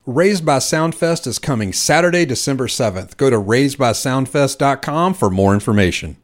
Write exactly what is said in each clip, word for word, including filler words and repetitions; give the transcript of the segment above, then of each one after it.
Raised by Soundfest is coming Saturday, December seventh. Go to raised by soundfest dot com for more information.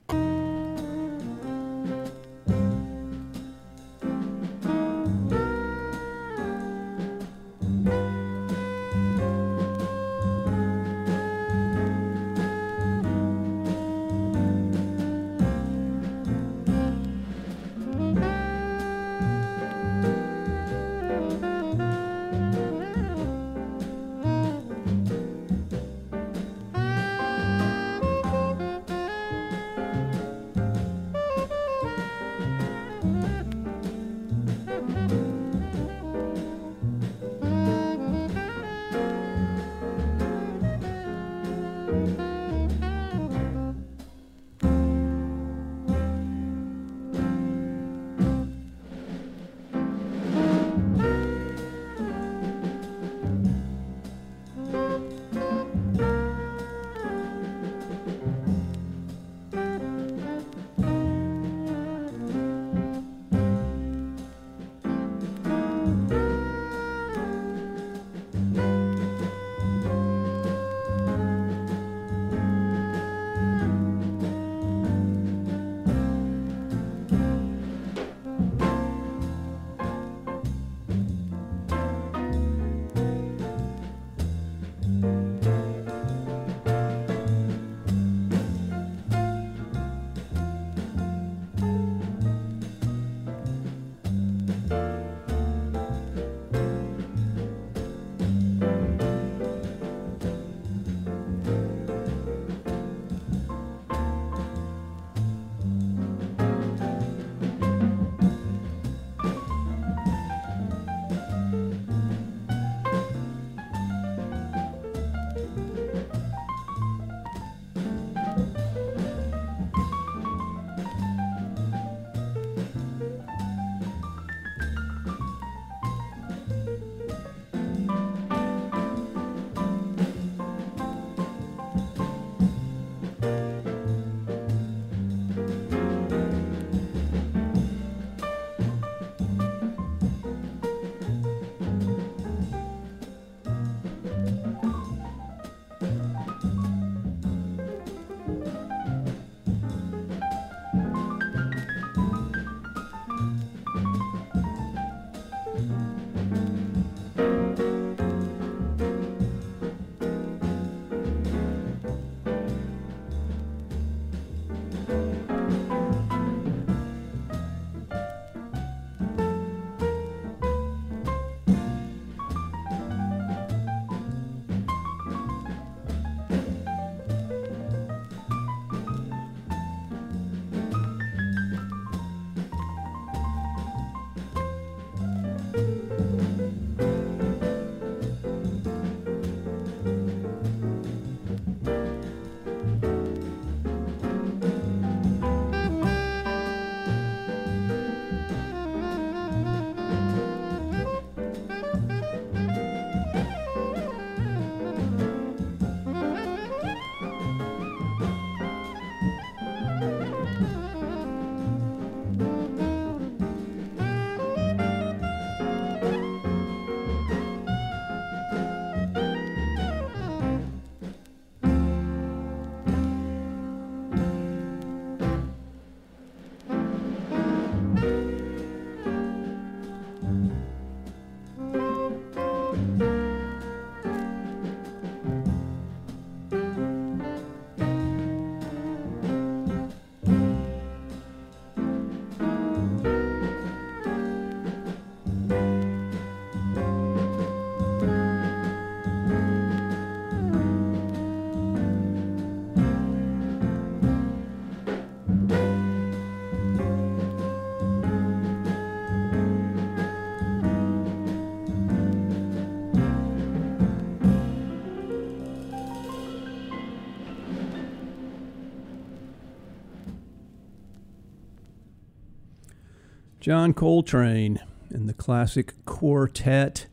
John Coltrane and the classic quartet.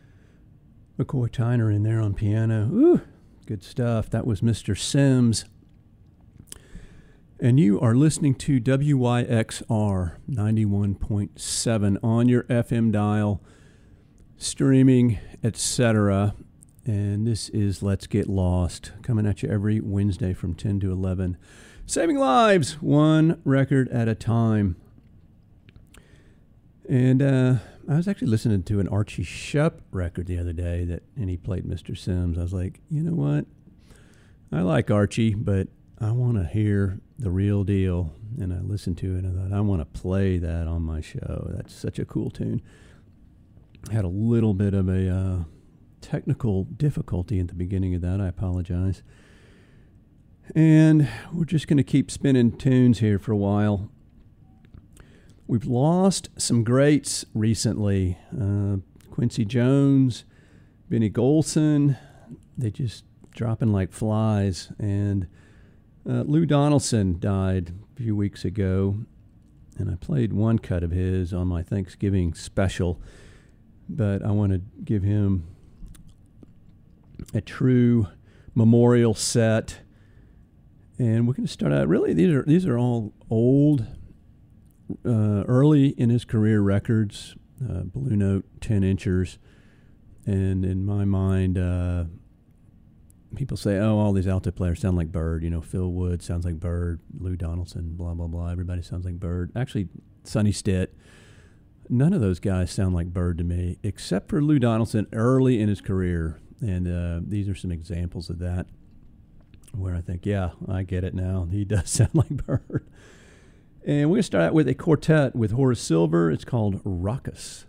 McCoy Tyner in there on piano. Ooh, good stuff. That was Mister Sims. And you are listening to W Y X R ninety-one point seven on your F M dial, streaming, et cetera. and this is Let's Get Lost, coming at you every Wednesday from ten to eleven. Saving lives, one record at a time. And uh, I was actually listening to an Archie Shupp record the other day, that, and he played Mister Sims. I was like, you know what? I like Archie, but I want to hear the real deal. And I listened to it, and I thought, I want to play that on my show. That's such a cool tune. Had a little bit of a uh, technical difficulty at the beginning of that. I apologize. And we're just going to keep spinning tunes here for a while. We've lost some greats recently. Uh, Quincy Jones, Benny Golson, they just dropping like flies. And uh, Lou Donaldson died a few weeks ago, and I played one cut of his on my Thanksgiving special. But I want to give him a true memorial set. And we're going to start out, really, these are these are all old, uh, early in his career records, uh, Blue Note ten inchers. And in my mind, uh, people say, oh, all these alto players sound like Bird. You know, Phil Wood sounds like Bird, Lou Donaldson, blah, blah, blah. Everybody sounds like Bird. Actually, Sonny Stitt. None of those guys sound like Bird to me, except for Lou Donaldson early in his career. And uh, these are some examples of that, where I think, yeah, I get it now. He does sound like Bird. And we're going to start out with a quartet with Horace Silver. It's called Raucous.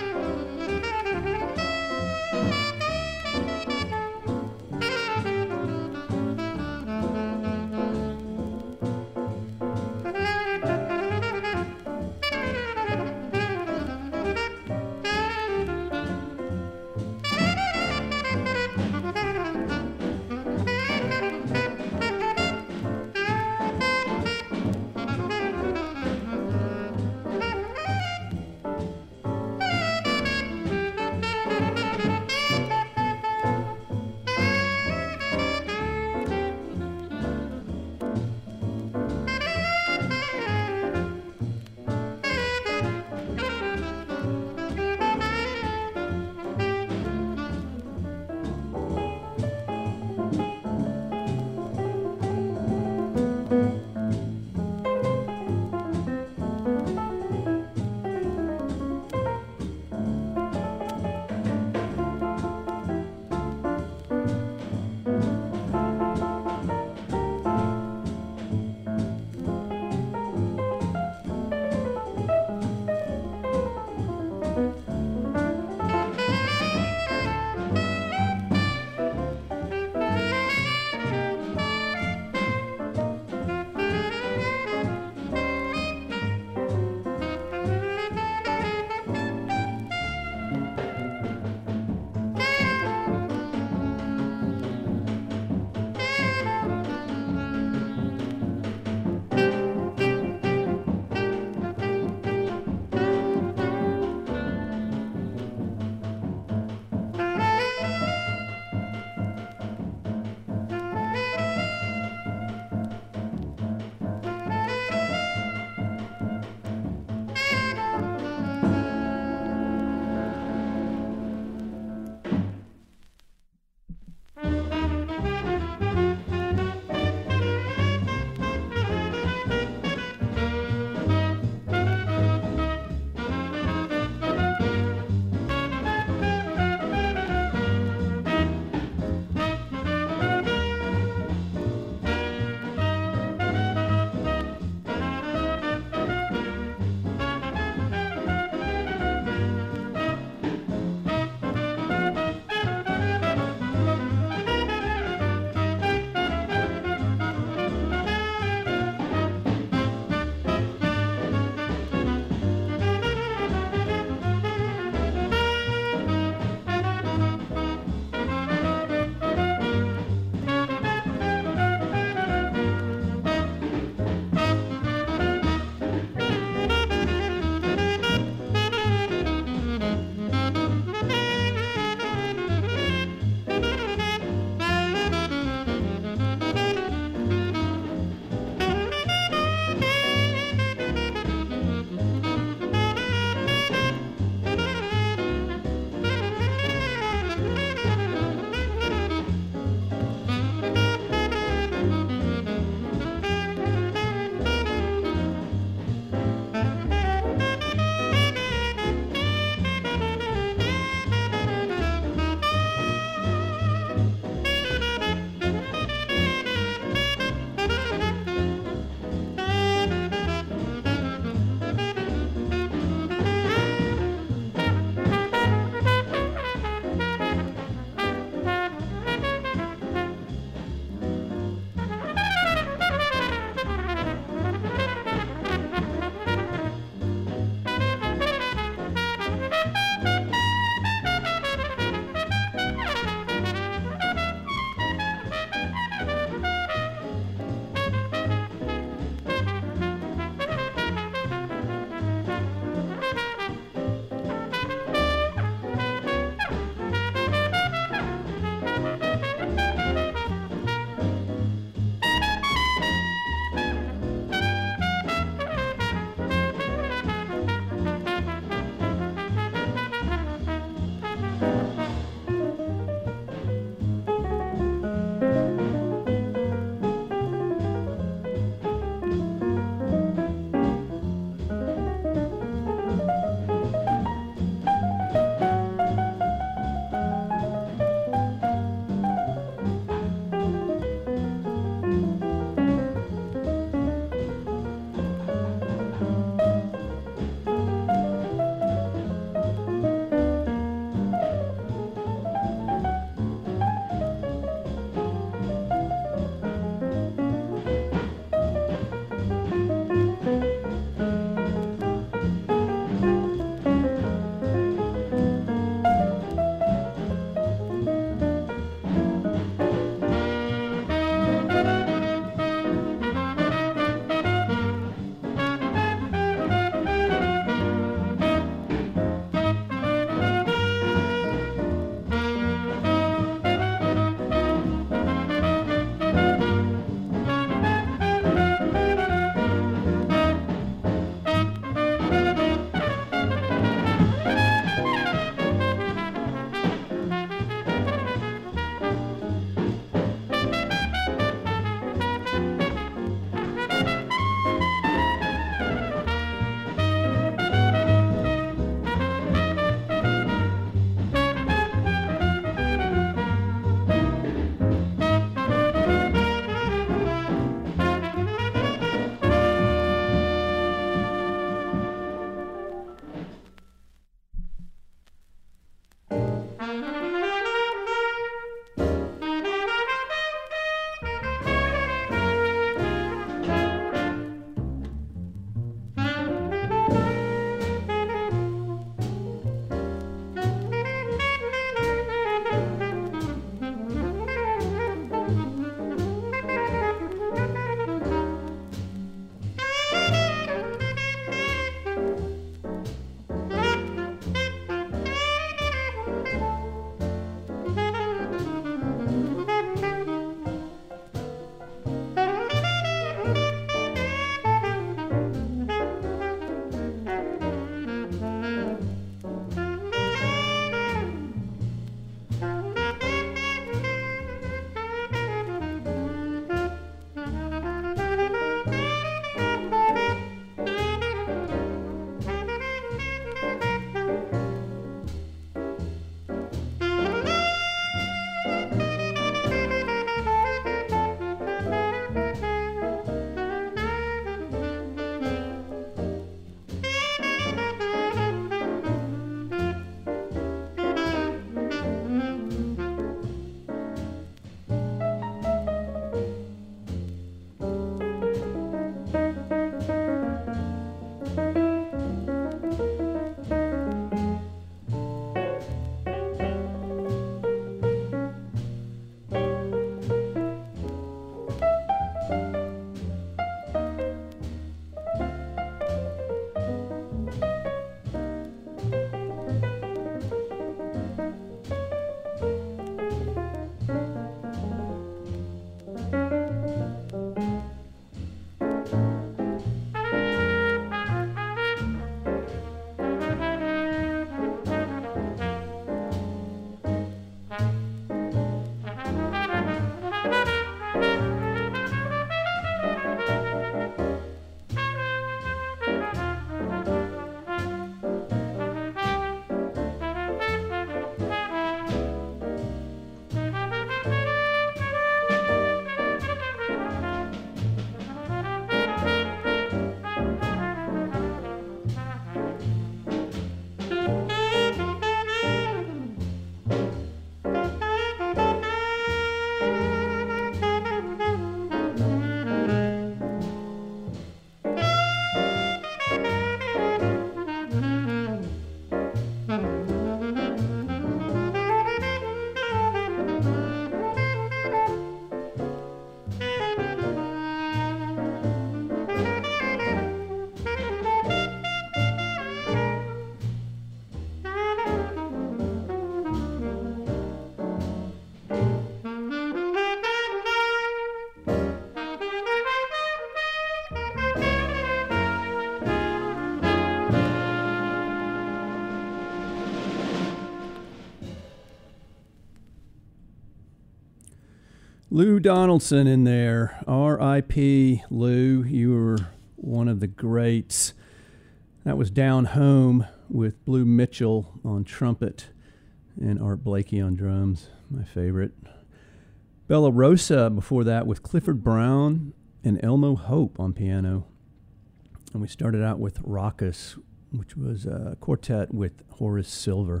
Lou Donaldson in there. R I P Lou, you were one of the greats. That was Down Home with Blue Mitchell on trumpet and Art Blakey on drums, my favorite. Bella Rosa before that with Clifford Brown and Elmo Hope on piano. And we started out with Raucous, which was a quartet with Horace Silver,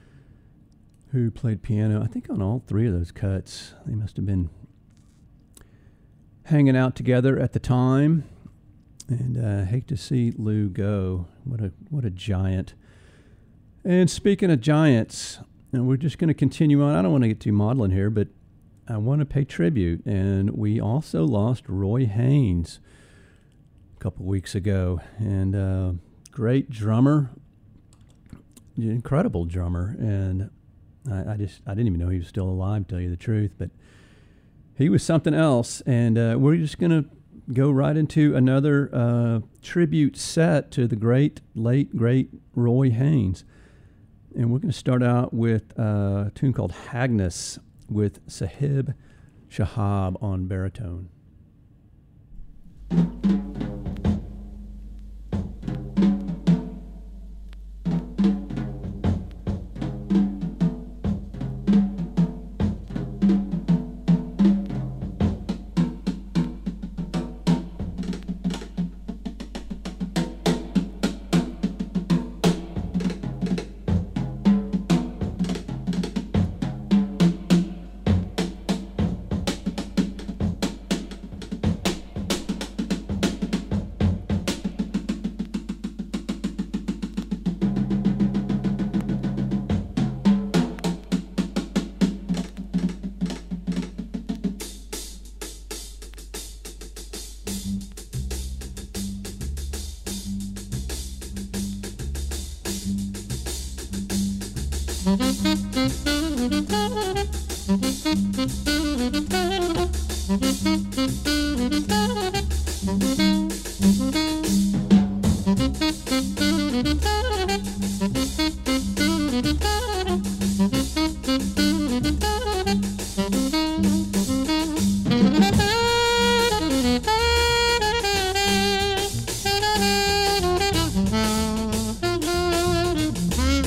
who played piano, I think, on all three of those cuts. They must have been hanging out together at the time. And I uh, hate to see Lou go. What a what a giant. And speaking of giants, and we're just going to continue on. I don't want to get too maudlin here, but I want to pay tribute. And we also lost Roy Haynes a couple weeks ago. And uh, great drummer, incredible drummer. And I, I just I didn't even know he was still alive, to tell you the truth. But he was something else. And uh, we're just going to go right into another uh, tribute set to the great, late, great Roy Haynes. And we're going to start out with uh, a tune called Hagness with Sahib Shahab on baritone.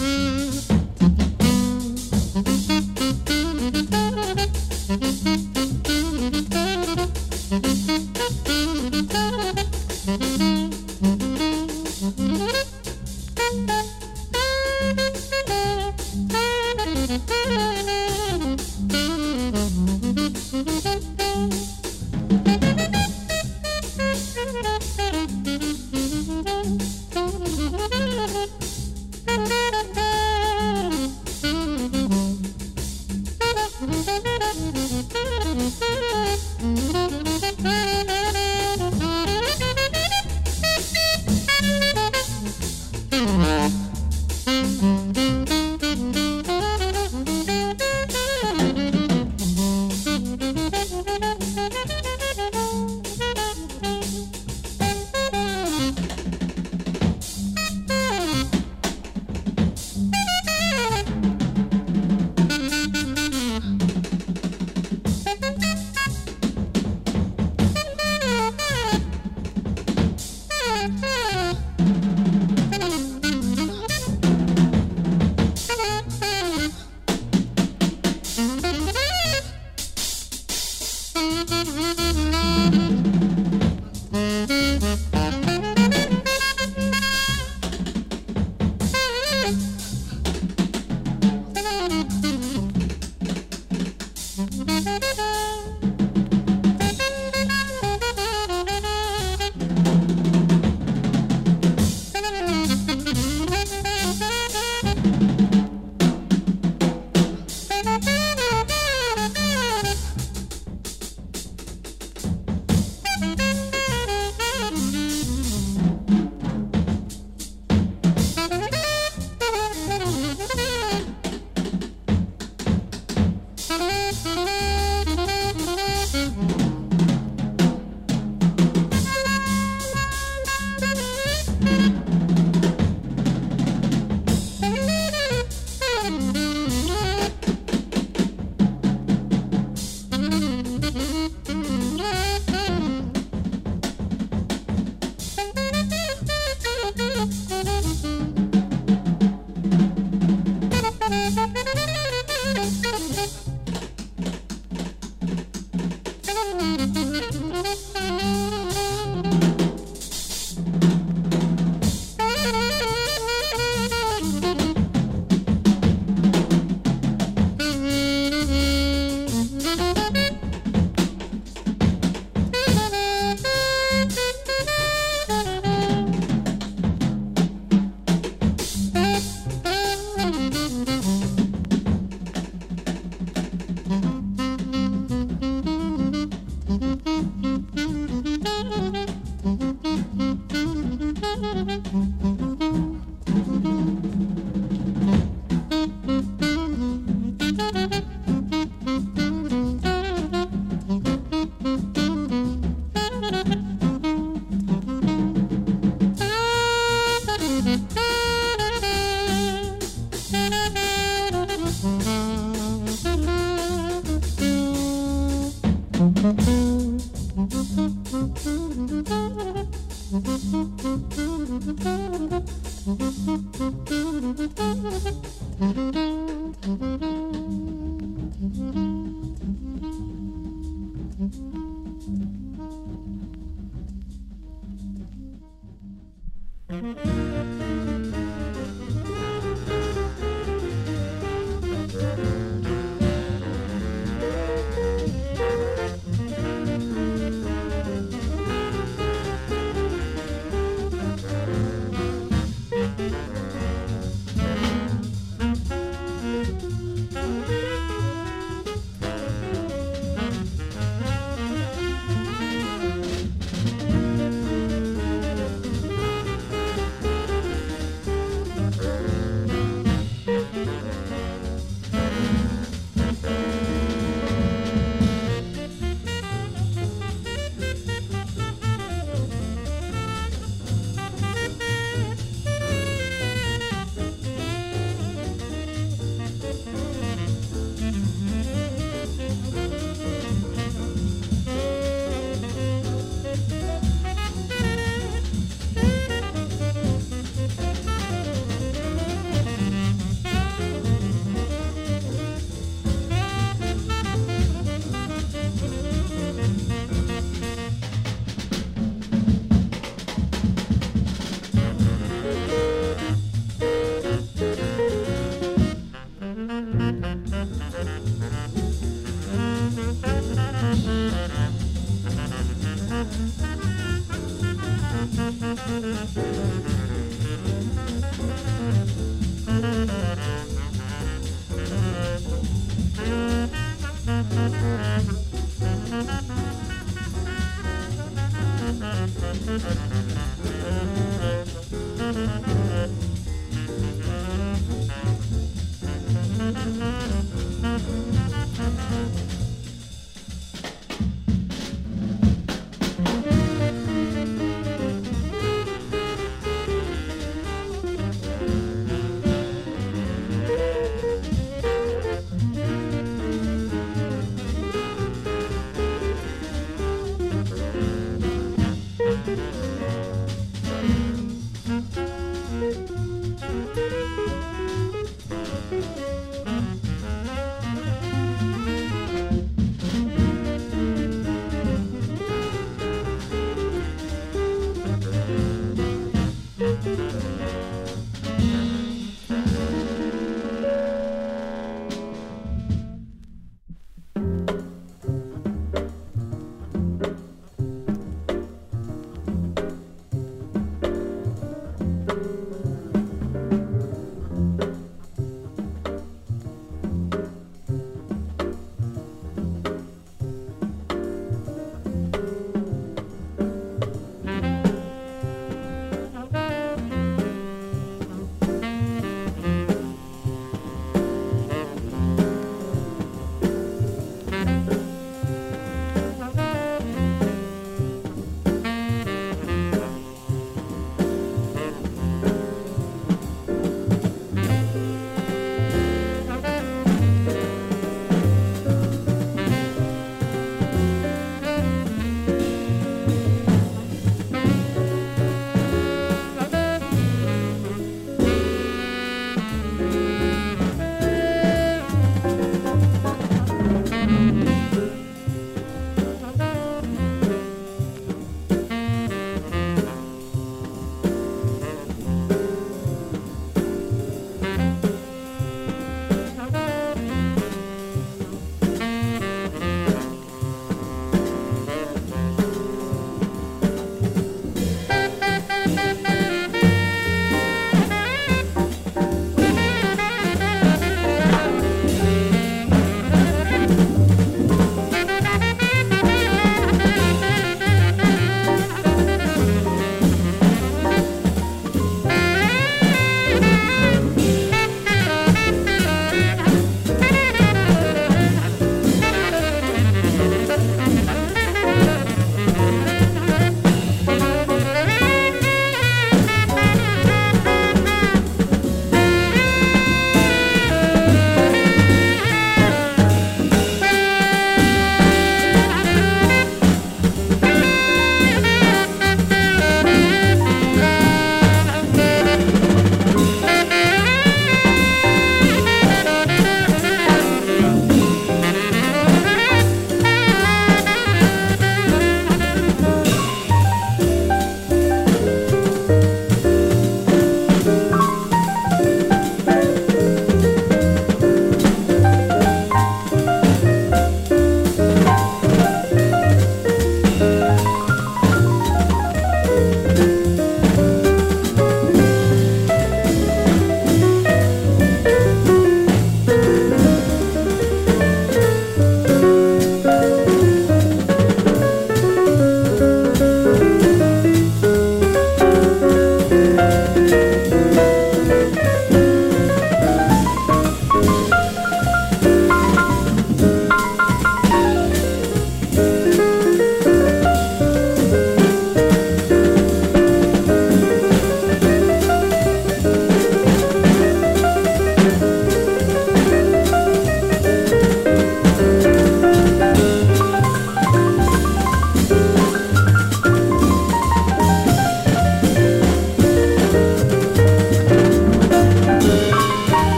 Thank you.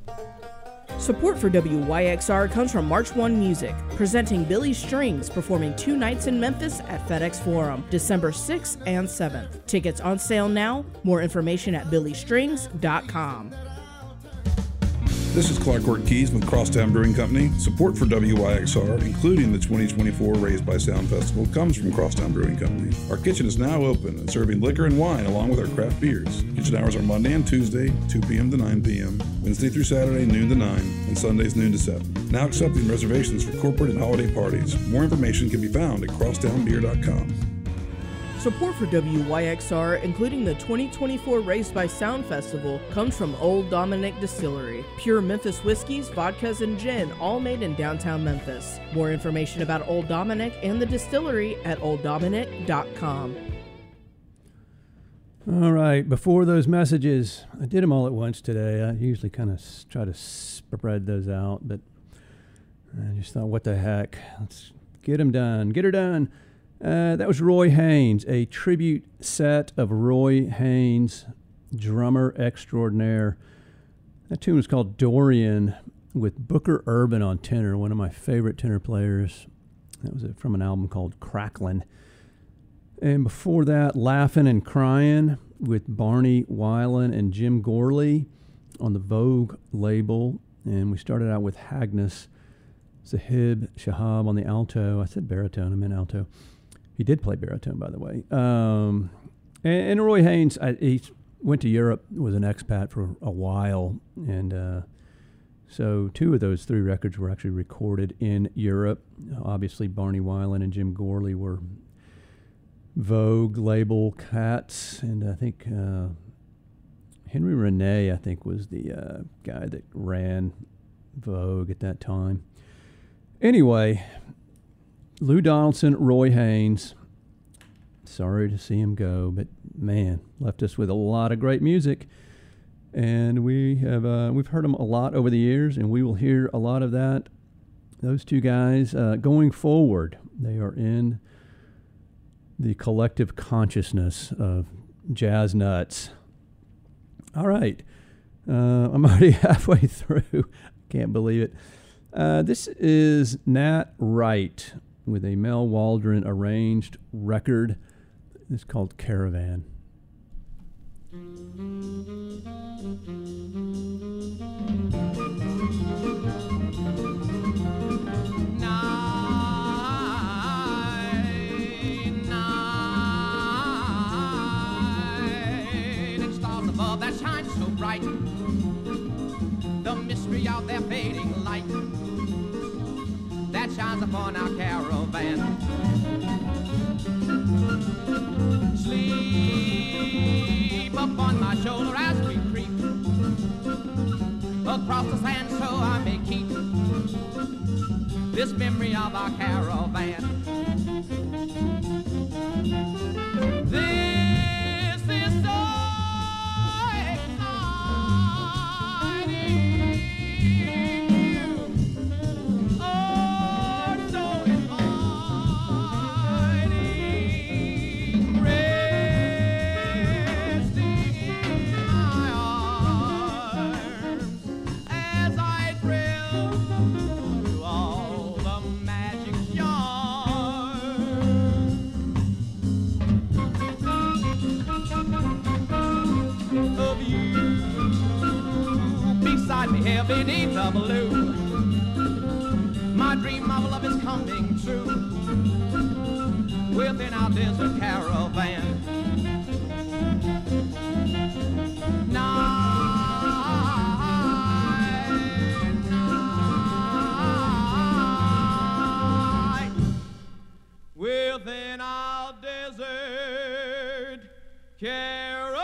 Support for W Y X R comes from March one Music, presenting Billy Strings, performing two nights in Memphis at FedEx Forum, December sixth and seventh. Tickets on sale now. More information at billy strings dot com. This is Clark Work Keys with Crosstown Brewing Company. Support for W Y X R, including the twenty twenty-four Raised by Sound Festival, comes from Crosstown Brewing Company. Our kitchen is now open and serving liquor and wine along with our craft beers. Kitchen hours are Monday and Tuesday, two p.m. to nine p.m., Wednesday through Saturday, noon to nine, and Sundays, noon to seven. Now accepting reservations for corporate and holiday parties. More information can be found at crosstown beer dot com. Support for W Y X R, including the twenty twenty-four Raised by Sound Festival, comes from Old Dominick Distillery. Pure Memphis whiskeys, vodkas, and gin, all made in downtown Memphis. More information about Old Dominick and the distillery at old dominick dot com. All right, before those messages, I did them all at once today. I usually kind of s- try to spread those out, but I just thought, what the heck? Let's get them done. Get her done. Uh, that was Roy Haynes, a tribute set of Roy Haynes, drummer extraordinaire. That tune was called Dorian, with Booker Urban on tenor, one of my favorite tenor players. That was from an album called Cracklin'. And before that, Laughin' and Cryin' with Barney Weiland and Jim Gorley on the Vogue label. And we started out with Hagnes Zahib Shahab on the alto. I said baritone, I meant alto. He did play baritone, by the way. Um, and, and Roy Haynes, I, he went to Europe, was an expat for a while. And uh, so two of those three records were actually recorded in Europe. Obviously, Barney Weiland and Jim Gorley were Vogue label cats. And I think uh, Henry Renee, I think, was the uh, guy that ran Vogue at that time. Anyway, Lou Donaldson, Roy Haynes. Sorry to see him go, but man, left us with a lot of great music, and we have uh, we've heard them a lot over the years, and we will hear a lot of that. Those two guys uh, going forward, they are in the collective consciousness of jazz nuts. All right, uh, I'm already halfway through. Can't believe it. Uh, this is Nat Wright with a Mel Waldron arranged record. It's called Caravan. Night, night, and stars above that shine so bright. The mystery of their fading light that shines upon our caravan. Sleep upon my shoulder as we creep across the sand, so I may keep this memory of our caravan. This is so exciting. Beneath the blue, my dream of love is coming true within our desert caravan. Night, night, within our desert caravan.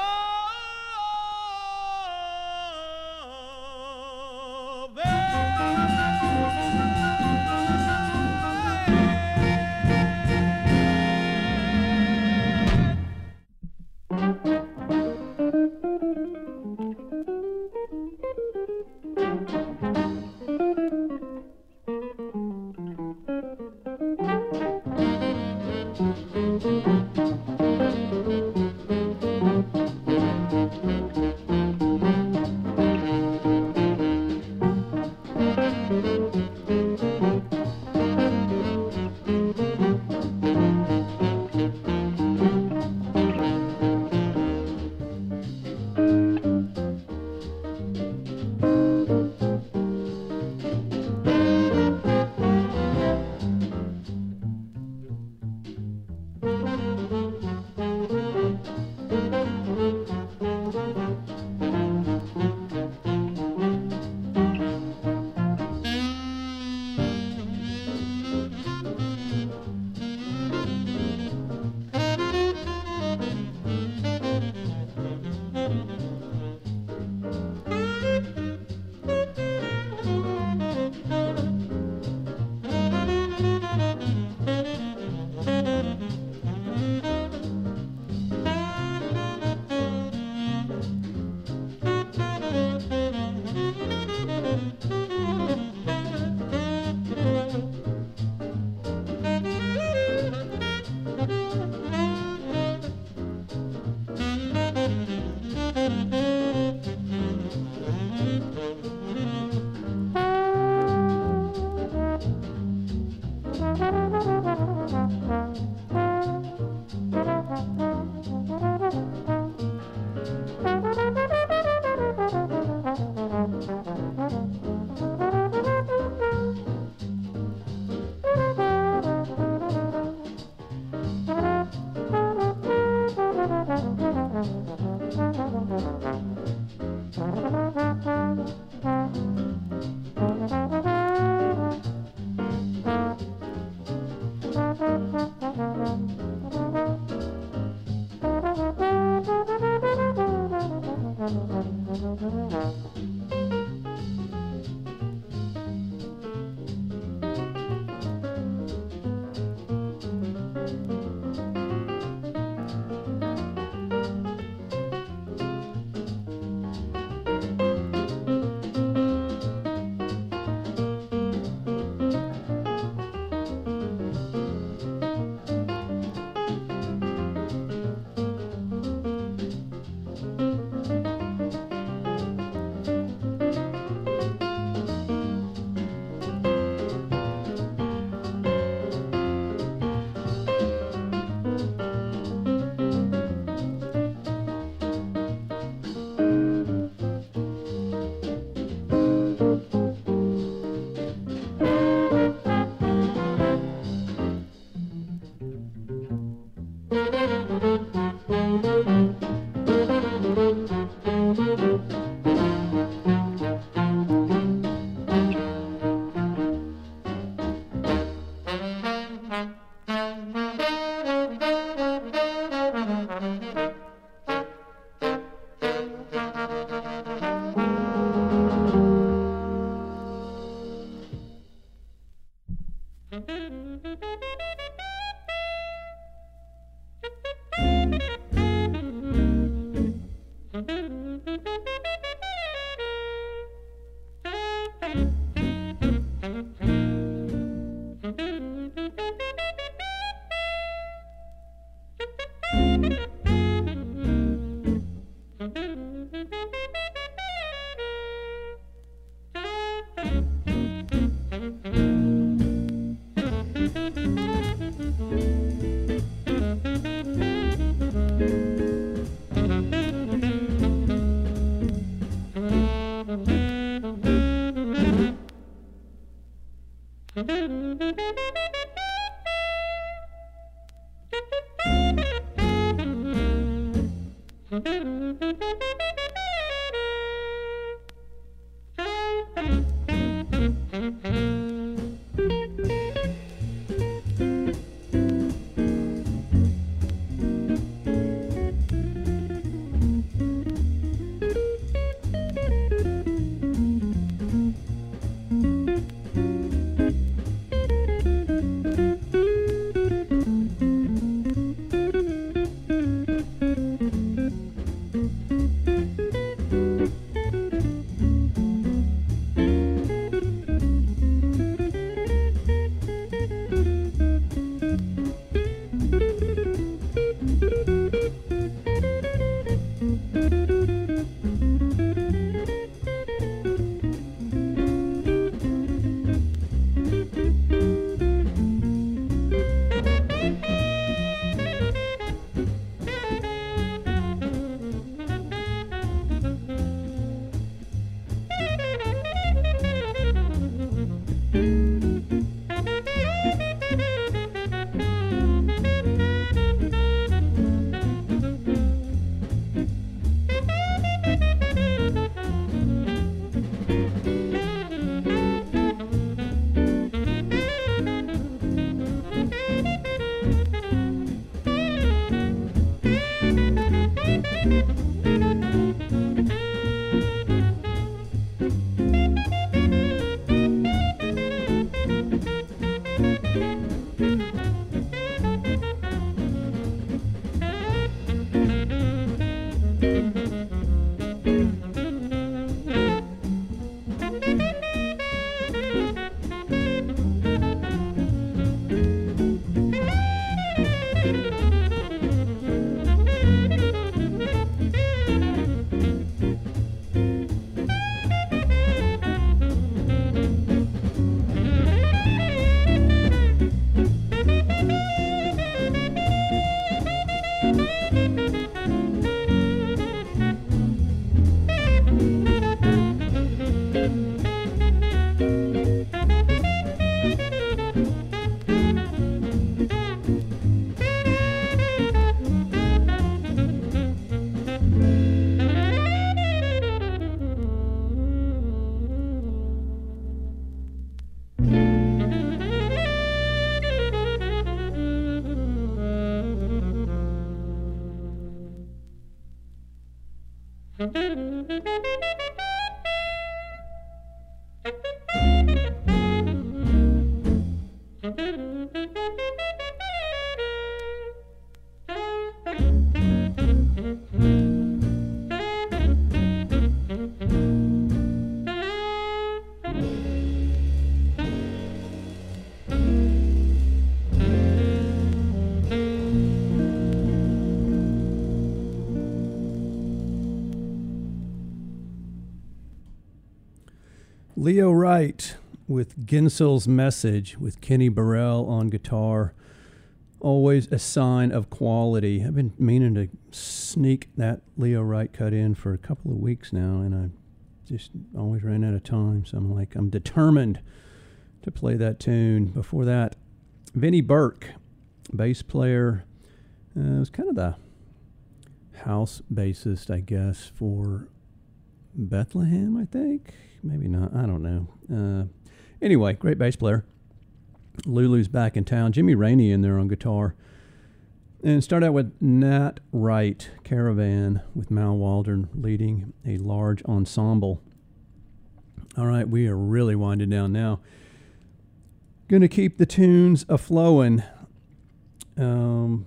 Leo Wright with Gensel's Message with Kenny Burrell on guitar. Always a sign of quality. I've been meaning to sneak that Leo Wright cut in for a couple of weeks now, and I just always ran out of time. So I'm like, I'm determined to play that tune. Before that, Vinnie Burke, bass player. Uh, it was kind of the house bassist, I guess, for Bethlehem, I think. Maybe not. I don't know. Uh, anyway, great bass player. Lulu's back in town. Jimmy Rainey in there on guitar. And start out with Nat Wright, Caravan, with Mal Waldron leading a large ensemble. All right, we are really winding down now. Going to keep the tunes a-flowing. Um,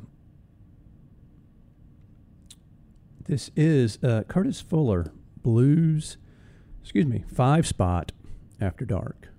this is uh, Curtis Fuller, Blues, excuse me, Five Spot, After Dark.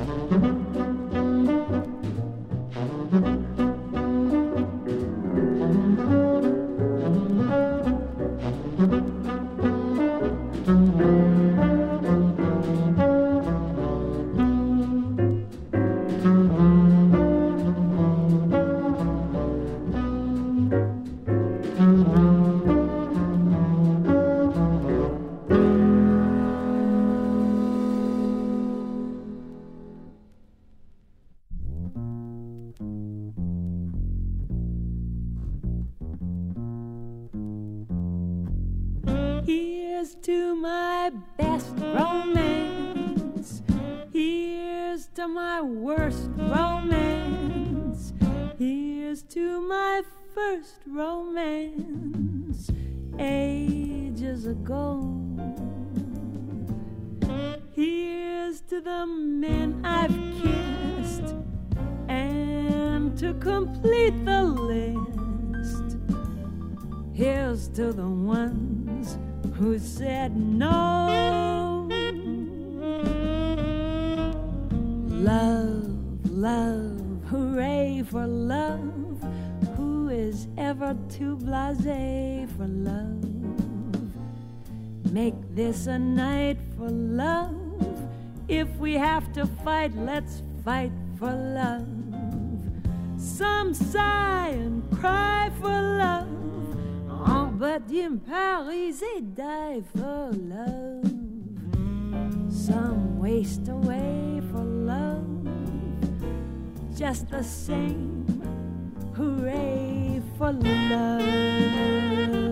Here's to my best romance. Here's to my worst romance. Here's to my first romance ages ago. Here's to the men I've kissed, and to complete the list, here's to the ones who said no. Love, love, hooray for love. Who is ever too blasé for love? Make this a night for love. If we have to fight, let's fight for love. Some sigh and cry for love. Oh, but in Paris they die for love. Some waste away for love. Just the same, hooray for love.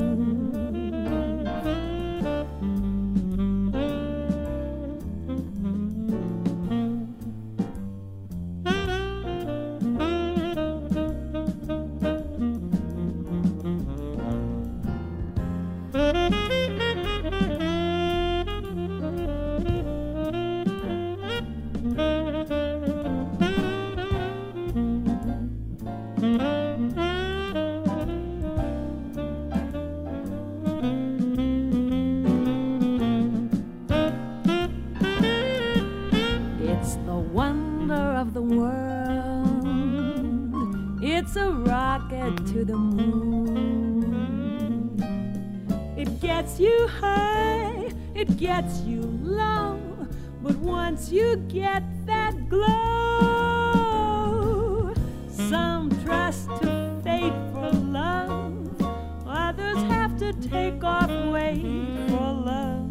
It's the wonder of the world. It's a rocket to the moon. It gets you high, it gets you low, but once you get that glow, some trust to fate for love, others have to take off weight for love.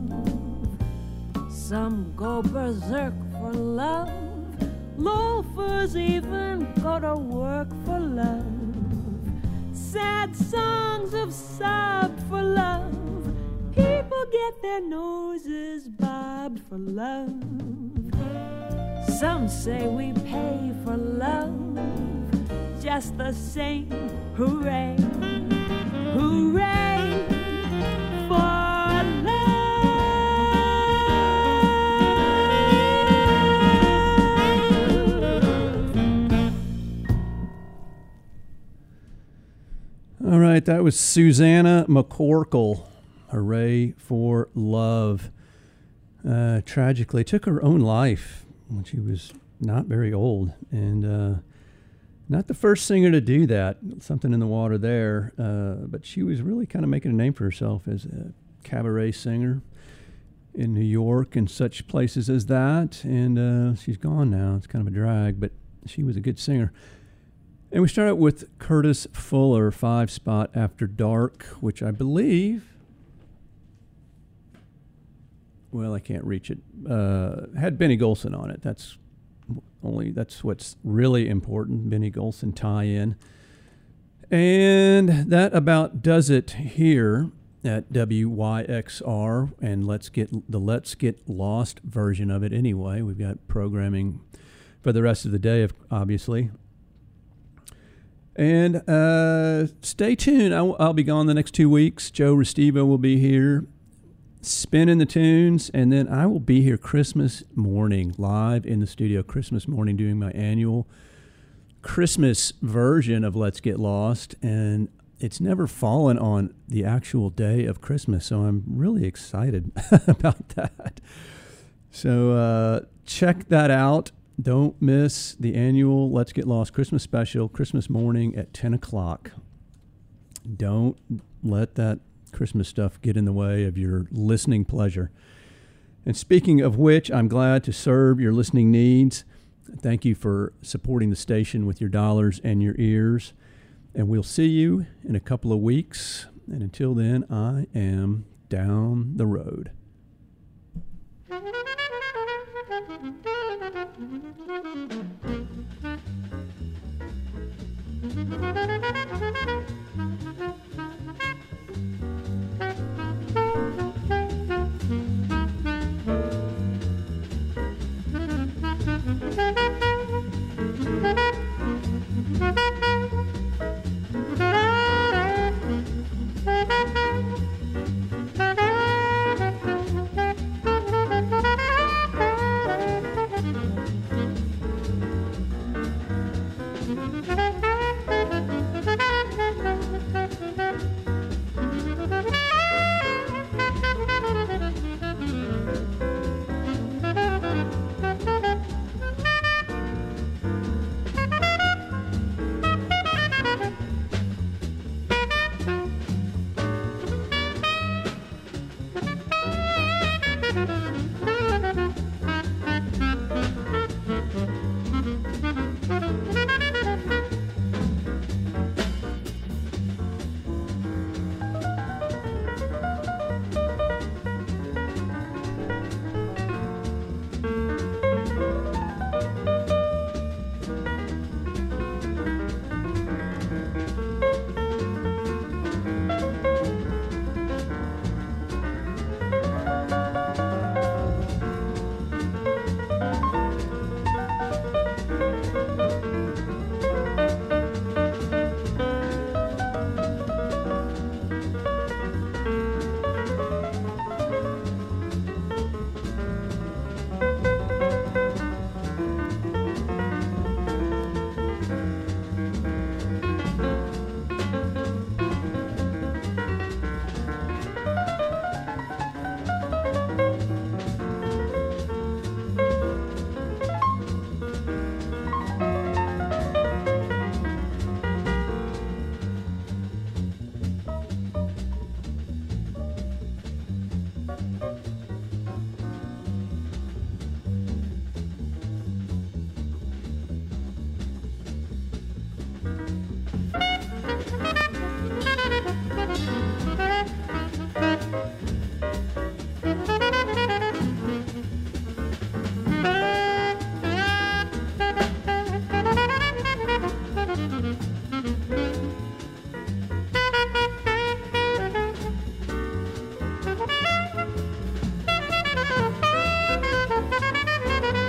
Some go berserk for love, loafers even go to work for love. Sad songs have sobbed for love, people get their noses bobbed for love. Some say we pay for love, just the same, hooray, hooray for love. All right, that was Susanna McCorkle, hooray for love. Uh, tragically took her own life when she was not very old, and uh, not the first singer to do that. Something in the water there, uh, but she was really kind of making a name for herself as a cabaret singer in New York and such places as that, and uh, she's gone now. It's kind of a drag, but she was a good singer. And we start out with Curtis Fuller, Five Spot After Dark, which I believe, well, I can't reach it, uh, had Benny Golson on it. That's only, that's what's really important, Benny Golson tie-in. And that about does it here at W Y X R, and let's get the Let's Get Lost version of it anyway. We've got programming for the rest of the day, obviously. And uh, stay tuned. I'll, I'll be gone the next two weeks. Joe Restivo will be here spinning the tunes, and then I will be here Christmas morning, live in the studio Christmas morning, doing my annual Christmas version of Let's Get Lost. And it's never fallen on the actual day of Christmas, so I'm really excited about that. So uh, check that out. Don't miss the annual Let's Get Lost Christmas special, Christmas morning at ten o'clock. Don't let that Christmas stuff get in the way of your listening pleasure. And speaking of which, I'm glad to serve your listening needs. Thank you for supporting the station with your dollars and your ears. And we'll see you in a couple of weeks. And until then, I am down the road. Thank you.